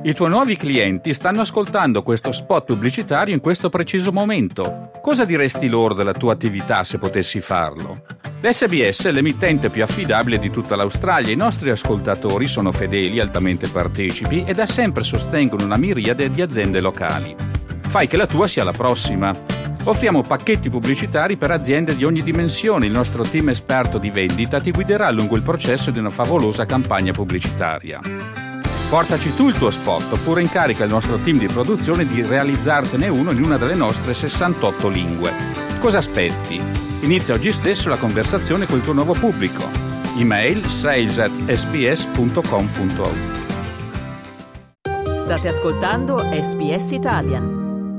I tuoi nuovi clienti stanno ascoltando questo spot pubblicitario in questo preciso momento. Cosa diresti loro della tua attività se potessi farlo? L'SBS è l'emittente più affidabile di tutta l'Australia. I nostri ascoltatori sono fedeli, altamente partecipi e da sempre sostengono una miriade di aziende locali. Fai che la tua sia la prossima. Offriamo pacchetti pubblicitari per aziende di ogni dimensione. Il nostro team esperto di vendita ti guiderà lungo il processo di una favolosa campagna pubblicitaria. Portaci tu il tuo spot oppure incarica il nostro team di produzione di realizzartene uno in una delle nostre 68 lingue. Cosa aspetti? Inizia oggi stesso la conversazione col tuo nuovo pubblico. Email sales@sbs.com.au. State ascoltando SBS Italian.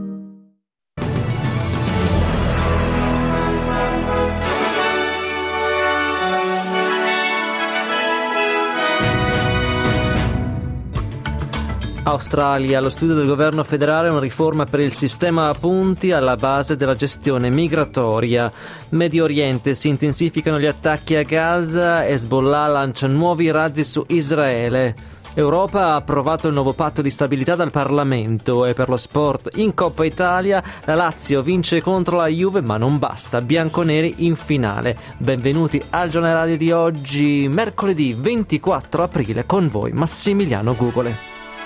Australia, allo studio del governo federale una riforma per il sistema a punti alla base della gestione migratoria. Medio Oriente, si intensificano gli attacchi a Gaza, Hezbollah lancia nuovi razzi su Israele. Europa ha approvato il nuovo patto di stabilità dal Parlamento e per lo sport in Coppa Italia la Lazio vince contro la Juve ma non basta, bianconeri in finale. Benvenuti al giornale radio di oggi, mercoledì 24 aprile, con voi Massimiliano Gugole.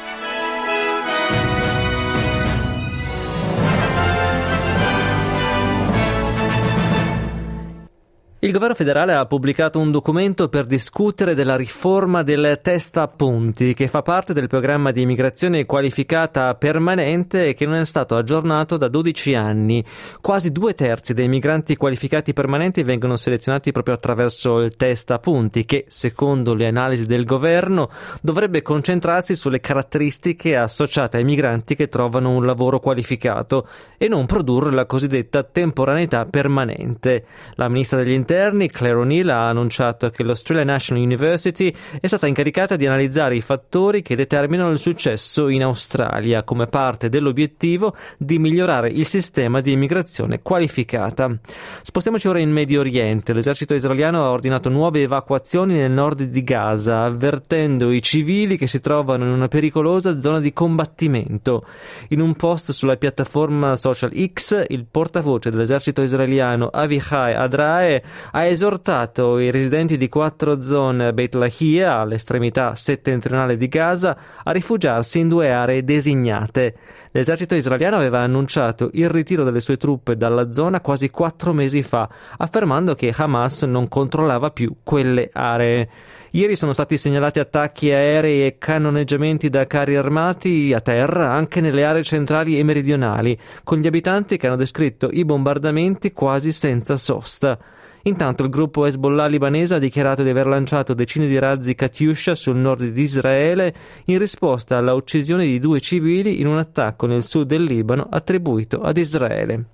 Il governo federale ha pubblicato un documento per discutere della riforma del test a punti, che fa parte del programma di immigrazione qualificata permanente e che non è stato aggiornato da 12 anni. Quasi 2/3 dei migranti qualificati permanenti vengono selezionati proprio attraverso il test a punti, che, secondo le analisi del governo, dovrebbe concentrarsi sulle caratteristiche associate ai migranti che trovano un lavoro qualificato e non produrre la cosiddetta temporaneità permanente. La ministra degli Interni Claire O'Neill ha annunciato che l'Australian National University è stata incaricata di analizzare i fattori che determinano il successo in Australia come parte dell'obiettivo di migliorare il sistema di immigrazione qualificata. Spostiamoci ora in Medio Oriente. L'esercito israeliano ha ordinato nuove evacuazioni nel nord di Gaza, avvertendo i civili che si trovano in una pericolosa zona di combattimento. In un post sulla piattaforma social X, il portavoce dell'esercito israeliano Avichai Adrae ha esortato i residenti di 4 zone Beit Lahia, all'estremità settentrionale di Gaza, a rifugiarsi in 2 aree designate. L'esercito israeliano aveva annunciato il ritiro delle sue truppe dalla zona quasi 4 mesi fa, affermando che Hamas non controllava più quelle aree. Ieri sono stati segnalati attacchi aerei e cannoneggiamenti da carri armati a terra anche nelle aree centrali e meridionali, con gli abitanti che hanno descritto i bombardamenti quasi senza sosta. Intanto il gruppo Hezbollah libanese ha dichiarato di aver lanciato decine di razzi Katyusha sul nord di Israele in risposta alla uccisione di 2 civili in un attacco nel sud del Libano attribuito ad Israele.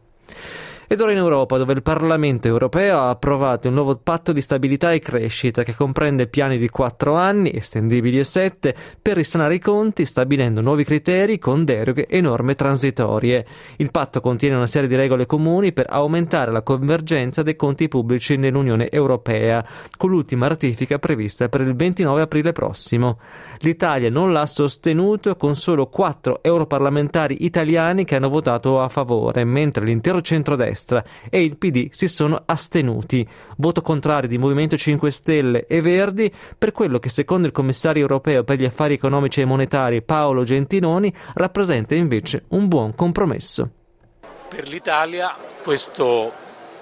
Ed ora in Europa, dove il Parlamento europeo ha approvato un nuovo patto di stabilità e crescita che comprende piani di 4 anni, estendibili a 7, per risanare i conti, stabilendo nuovi criteri con deroghe e norme transitorie. Il patto contiene una serie di regole comuni per aumentare la convergenza dei conti pubblici nell'Unione Europea, con l'ultima ratifica prevista per il 29 aprile prossimo. L'Italia non l'ha sostenuto, con solo 4 europarlamentari italiani che hanno votato a favore, mentre l'intero centrodestra e il PD si sono astenuti. Voto contrario di Movimento 5 Stelle e Verdi per quello che, secondo il commissario europeo per gli affari economici e monetari Paolo Gentiloni, rappresenta invece un buon compromesso. Per l'Italia questo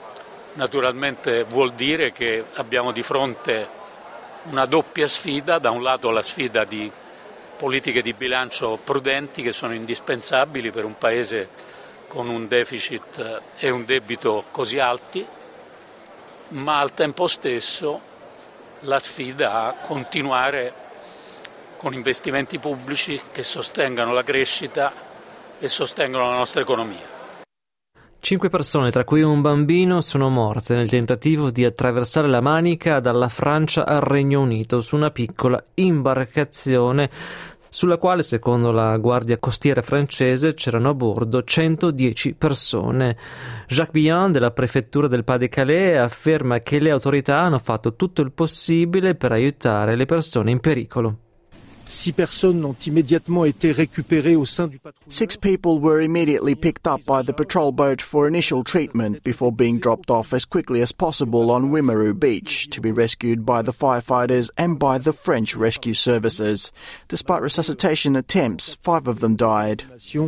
naturalmente vuol dire che abbiamo di fronte una doppia sfida: da un lato la sfida di politiche di bilancio prudenti che sono indispensabili per un paese con un deficit e un debito così alti, ma al tempo stesso la sfida a continuare con investimenti pubblici che sostengano la crescita e sostengano la nostra economia. 5 persone, tra cui un bambino, sono morte nel tentativo di attraversare la Manica dalla Francia al Regno Unito su una piccola imbarcazione sulla quale, secondo la Guardia Costiera francese, c'erano a bordo 110 persone. Jacques Billon, della prefettura del Pas-de-Calais, afferma che le autorità hanno fatto tutto il possibile per aiutare le persone in pericolo. 6 personnes ont immédiatement été récupérées au sein du patrouilleur. 6 people were immediately picked up by the patrol boat for initial treatment before being dropped off as quickly as possible on Wimereux Beach to be rescued by the firefighters and by the French rescue services. Despite resuscitation attempts, 5 of them died.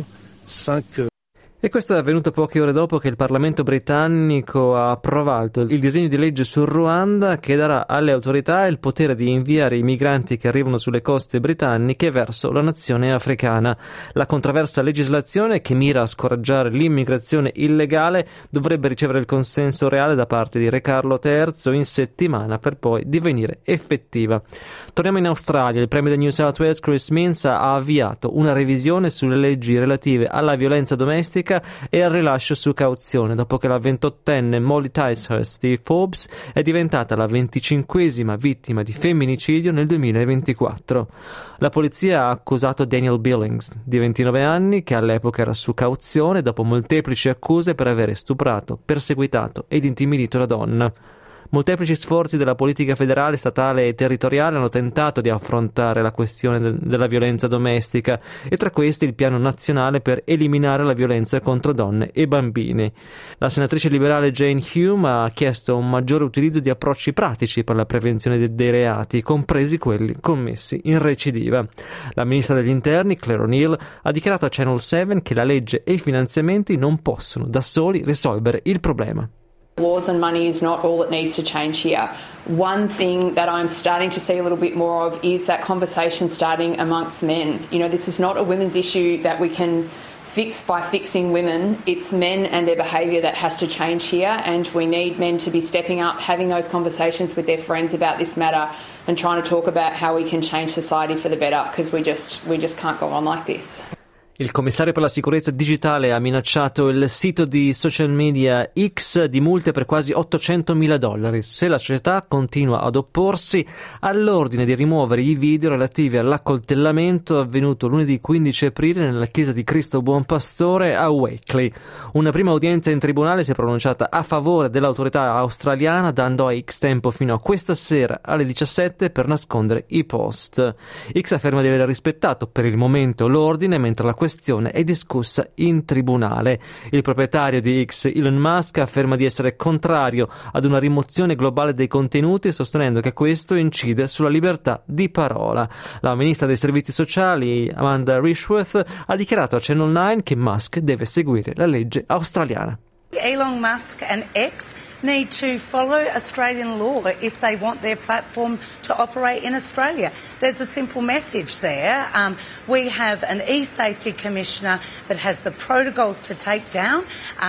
5 E questo è avvenuto poche ore dopo che il Parlamento britannico ha approvato il disegno di legge sul Ruanda che darà alle autorità il potere di inviare i migranti che arrivano sulle coste britanniche verso la nazione africana. La controversa legislazione, che mira a scoraggiare l'immigrazione illegale, dovrebbe ricevere il consenso reale da parte di Re Carlo III in settimana per poi divenire effettiva. Torniamo in Australia. Il Premier di New South Wales Chris Minns ha avviato una revisione sulle leggi relative alla violenza domestica e al rilascio su cauzione dopo che la 28enne Molly Ticehurst di Forbes è diventata la 25esima vittima di femminicidio nel 2024. La polizia ha accusato Daniel Billings, di 29 anni, che all'epoca era su cauzione dopo molteplici accuse per avere stuprato, perseguitato ed intimidito la donna. Molteplici sforzi della politica federale, statale e territoriale hanno tentato di affrontare la questione della violenza domestica e tra questi il piano nazionale per eliminare la violenza contro donne e bambini. La senatrice liberale Jane Hume ha chiesto un maggiore utilizzo di approcci pratici per la prevenzione dei reati, compresi quelli commessi in recidiva. La ministra degli interni, Claire O'Neill, ha dichiarato a Channel 7 che la legge e i finanziamenti non possono da soli risolvere il problema. Laws and money is not all that needs to change here. One thing that I'm starting to see a little bit more of is that conversation starting amongst men. You know, this is not a women's issue that we can fix by fixing women. It's men and their behaviour that has to change here, and we need men to be stepping up, having those conversations with their friends about this matter and trying to talk about how we can change society for the better, because we just can't go on like this. Il commissario per la sicurezza digitale ha minacciato il sito di social media X di multe per quasi $800.000 se la società continua ad opporsi all'ordine di rimuovere i video relativi all'accoltellamento avvenuto lunedì 15 aprile nella chiesa di Cristo Buon Pastore a Wakeley. Una prima udienza in tribunale si è pronunciata a favore dell'autorità australiana, dando a X tempo fino a questa sera alle 17 per nascondere i post. X afferma di aver rispettato per il momento l'ordine, mentre la questione è discussa in tribunale. Il proprietario di X, Elon Musk, afferma di essere contrario ad una rimozione globale dei contenuti, sostenendo che questo incide sulla libertà di parola. La ministra dei servizi sociali, Amanda Rishworth, ha dichiarato a Channel 9 che Musk deve seguire la legge australiana. Elon Musk and X need to follow Australian law if they want their platform to operate in Australia. There's a simple message there. We have an e-safety commissioner that has the protocols to take down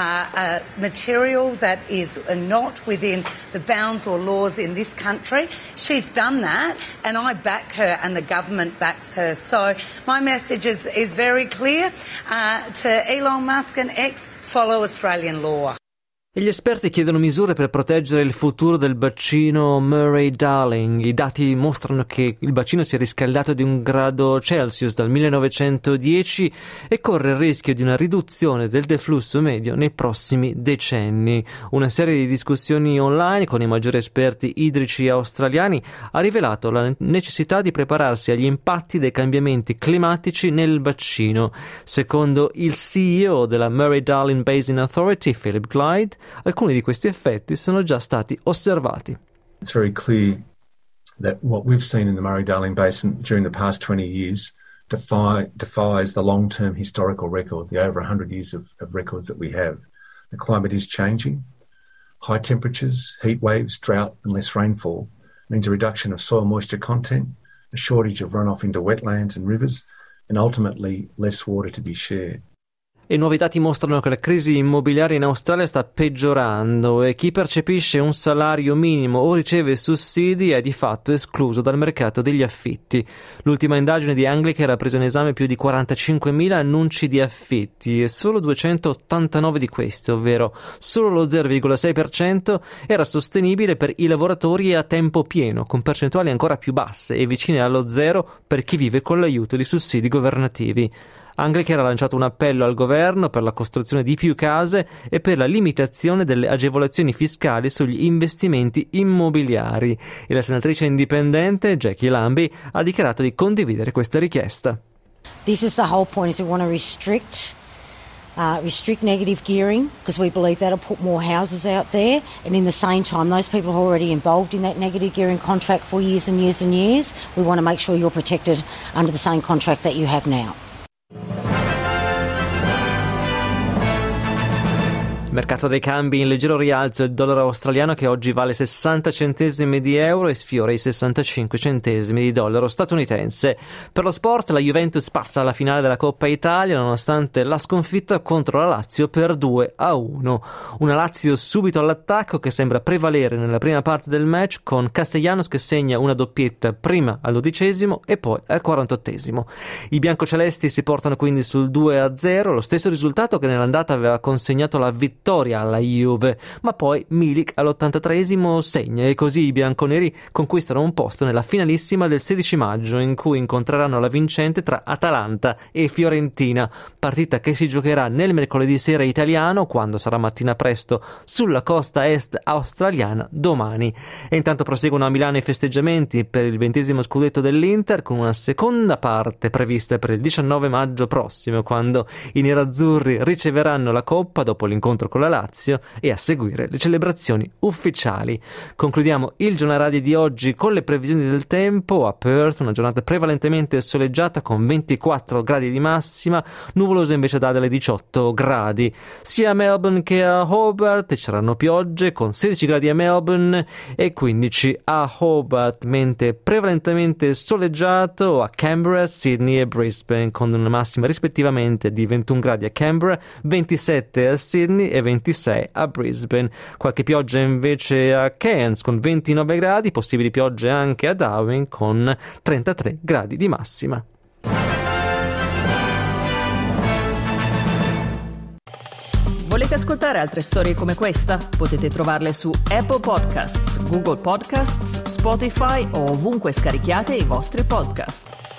material that is not within the bounds or laws in this country. She's done that, and I back her and the government backs her. So my message is very clear to Elon Musk and X: follow Australian law. E gli esperti chiedono misure per proteggere il futuro del bacino Murray-Darling. I dati mostrano che il bacino si è riscaldato di 1 grado Celsius dal 1910 e corre il rischio di una riduzione del deflusso medio nei prossimi decenni. Una serie di discussioni online con i maggiori esperti idrici australiani ha rivelato la necessità di prepararsi agli impatti dei cambiamenti climatici nel bacino. Secondo il CEO della Murray-Darling Basin Authority, Philip Glyde, alcuni di questi effetti sono già stati osservati. It's very clear that what we've seen in the Murray-Darling Basin during the past 20 years defies the long-term historical record, the over 100 years of records that we have. The climate is changing. High temperatures, heat waves, drought and less rainfall means a reduction of soil moisture content, a shortage of runoff into wetlands and rivers, and ultimately less water to be shared. E nuovi dati mostrano che la crisi immobiliare in Australia sta peggiorando e chi percepisce un salario minimo o riceve sussidi è di fatto escluso dal mercato degli affitti. L'ultima indagine di Anglicare ha preso in esame più di 45.000 annunci di affitti e solo 289 di questi, ovvero solo lo 0,6%, era sostenibile per i lavoratori a tempo pieno, con percentuali ancora più basse e vicine allo zero per chi vive con l'aiuto di sussidi governativi. Anglicare ha lanciato un appello al governo per la costruzione di più case e per la limitazione delle agevolazioni fiscali sugli investimenti immobiliari, e la senatrice indipendente Jackie Lambie ha dichiarato di condividere questa richiesta. This is the whole point, is we want to restrict negative gearing, because we believe that'll put more houses out there, and in the same time those people who are already involved in that negative gearing contract for years and years and years, we want to make sure you're protected under the same contract that you have now. Mercato dei cambi in leggero rialzo, il dollaro australiano che oggi vale 60 centesimi di euro e sfiora i 65 centesimi di dollaro statunitense. Per lo sport, la Juventus passa alla finale della Coppa Italia nonostante la sconfitta contro la Lazio per 2-1. Una Lazio subito all'attacco che sembra prevalere nella prima parte del match, con Castellanos che segna una doppietta prima al 12° e poi al 48°. I biancocelesti si portano quindi sul 2-0, lo stesso risultato che nell'andata aveva consegnato la vittoria alla Juve, ma poi Milik all'83° segna e così i bianconeri conquistano un posto nella finalissima del 16 maggio, in cui incontreranno la vincente tra Atalanta e Fiorentina, partita che si giocherà nel mercoledì sera italiano, quando sarà mattina presto sulla costa est australiana domani. E intanto proseguono a Milano i festeggiamenti per il 20° scudetto dell'Inter, con una seconda parte prevista per il 19 maggio prossimo, quando i nerazzurri riceveranno la Coppa dopo l'incontro con la Lazio e a seguire le celebrazioni ufficiali. Concludiamo il giornale radio di oggi con le previsioni del tempo. A Perth una giornata prevalentemente soleggiata con 24 gradi di massima, nuvolosa invece da delle 18 gradi. Sia a Melbourne che a Hobart ci saranno piogge con 16 gradi a Melbourne e 15 a Hobart, mentre prevalentemente soleggiato a Canberra, Sydney e Brisbane, con una massima rispettivamente di 21 gradi a Canberra, 27 a Sydney e 26 a Brisbane. Qualche pioggia invece a Cairns con 29 gradi, possibili piogge anche a Darwin con 33 gradi di massima. Volete ascoltare altre storie come questa? Potete trovarle su Apple Podcasts, Google Podcasts, Spotify o ovunque scarichiate i vostri podcast.